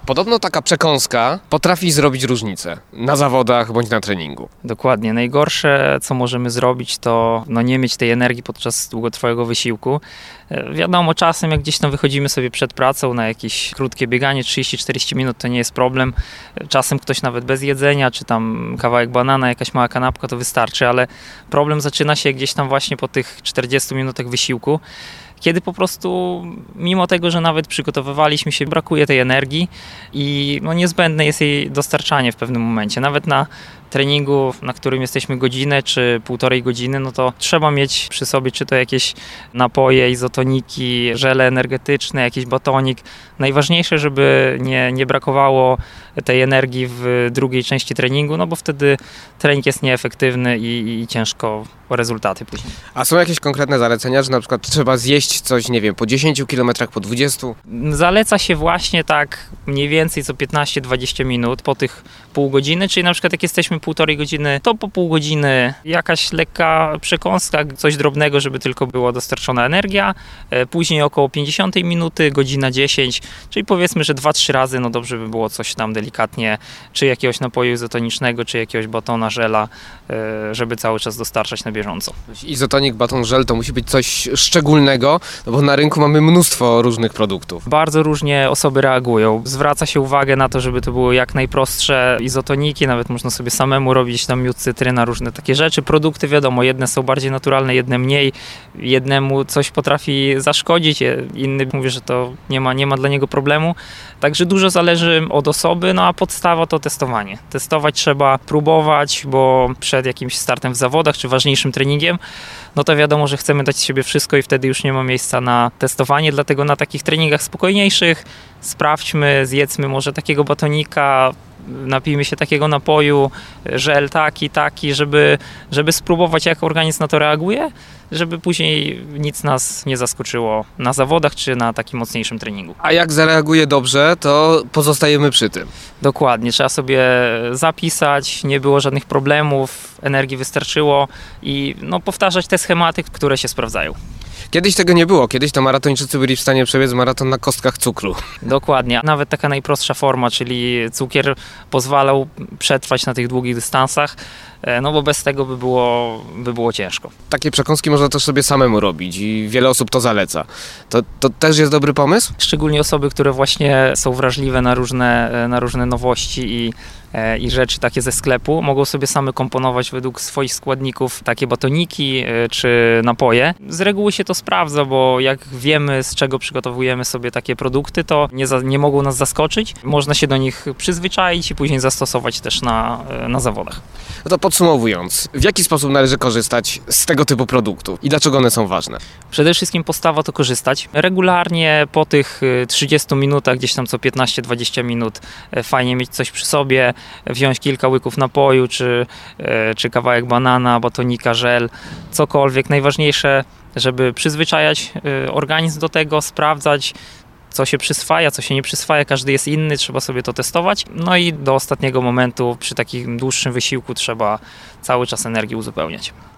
Podobno taka przekąska potrafi zrobić różnicę na zawodach bądź na treningu. Dokładnie. Najgorsze, co możemy zrobić, to nie mieć tej energii podczas długotrwałego wysiłku. Wiadomo, czasem jak gdzieś tam wychodzimy sobie przed pracą na jakieś krótkie bieganie, 30-40 minut, to nie jest problem. Czasem ktoś nawet bez jedzenia, czy tam kawałek banana, jakaś mała kanapka, to wystarczy, ale problem zaczyna się gdzieś tam właśnie po tych 40 minutach wysiłku, kiedy po prostu, mimo tego, że nawet przygotowywaliśmy się, brakuje tej energii i niezbędne jest jej dostarczanie w pewnym momencie. Nawet na treningu, na którym jesteśmy godzinę czy półtorej godziny, to trzeba mieć przy sobie czy to jakieś napoje, izotoniki, żele energetyczne, jakiś batonik. Najważniejsze, żeby nie brakowało tej energii w drugiej części treningu, bo wtedy trening jest nieefektywny i ciężko o rezultaty później. A są jakieś konkretne zalecenia, że na przykład trzeba zjeść coś, nie wiem, po 10 kilometrach, po 20? Zaleca się właśnie tak mniej więcej co 15-20 minut po tych pół godziny, czyli na przykład jak jesteśmy półtorej godziny, to po pół godziny jakaś lekka przekąska, coś drobnego, żeby tylko była dostarczona energia, później około 50 minuty, godzina 10, czyli powiedzmy, że 2-3 razy, dobrze by było coś tam delikatnie, czy jakiegoś napoju izotonicznego, czy jakiegoś batona, żela, żeby cały czas dostarczać na bieżąco. Izotonik, baton, żel to musi być coś szczególnego, bo na rynku mamy mnóstwo różnych produktów. Bardzo różnie osoby reagują. Zwraca się uwagę na to, żeby to były jak najprostsze izotoniki, nawet można sobie samemu robić tam miód, cytryna, różne takie rzeczy. Produkty wiadomo, jedne są bardziej naturalne, jedne mniej. Jednemu coś potrafi zaszkodzić, inny mówi, że to nie ma dla niego problemu. Także dużo zależy od osoby, a podstawa to testowanie. Testować trzeba, próbować, bo przed jakimś startem w zawodach czy ważniejszym treningiem, to wiadomo, że chcemy dać z siebie wszystko i wtedy już nie ma miejsca na testowanie, dlatego na takich treningach spokojniejszych sprawdźmy, zjedzmy może takiego batonika, napijmy się takiego napoju, żel taki, żeby spróbować, jak organizm na to reaguje, żeby później nic nas nie zaskoczyło na zawodach czy na takim mocniejszym treningu. A jak zareaguje dobrze, to pozostajemy przy tym. Dokładnie, trzeba sobie zapisać, nie było żadnych problemów, energii wystarczyło i powtarzać te schematy, które się sprawdzają. Kiedyś tego nie było. Kiedyś to maratończycy byli w stanie przebiec maraton na kostkach cukru. Dokładnie. Nawet taka najprostsza forma, czyli cukier pozwalał przetrwać na tych długich dystansach, bo bez tego by było ciężko. Takie przekąski można też sobie samemu robić i wiele osób to zaleca. To też jest dobry pomysł? Szczególnie osoby, które właśnie są wrażliwe na różne nowości i rzeczy takie ze sklepu, mogą sobie same komponować według swoich składników takie batoniki czy napoje. Z reguły się to sprawdza, bo jak wiemy, z czego przygotowujemy sobie takie produkty, to nie mogą nas zaskoczyć. Można się do nich przyzwyczaić i później zastosować też na zawodach. To podsumowując, w jaki sposób należy korzystać z tego typu produktów i dlaczego one są ważne? Przede wszystkim podstawa to korzystać. Regularnie po tych 30 minutach, gdzieś tam co 15-20 minut fajnie mieć coś przy sobie, wziąć kilka łyków napoju, czy kawałek banana, batonika, żel, cokolwiek. Najważniejsze, żeby przyzwyczajać organizm do tego, sprawdzać, co się przyswaja, co się nie przyswaja, każdy jest inny, trzeba sobie to testować. I do ostatniego momentu przy takim dłuższym wysiłku trzeba cały czas energię uzupełniać.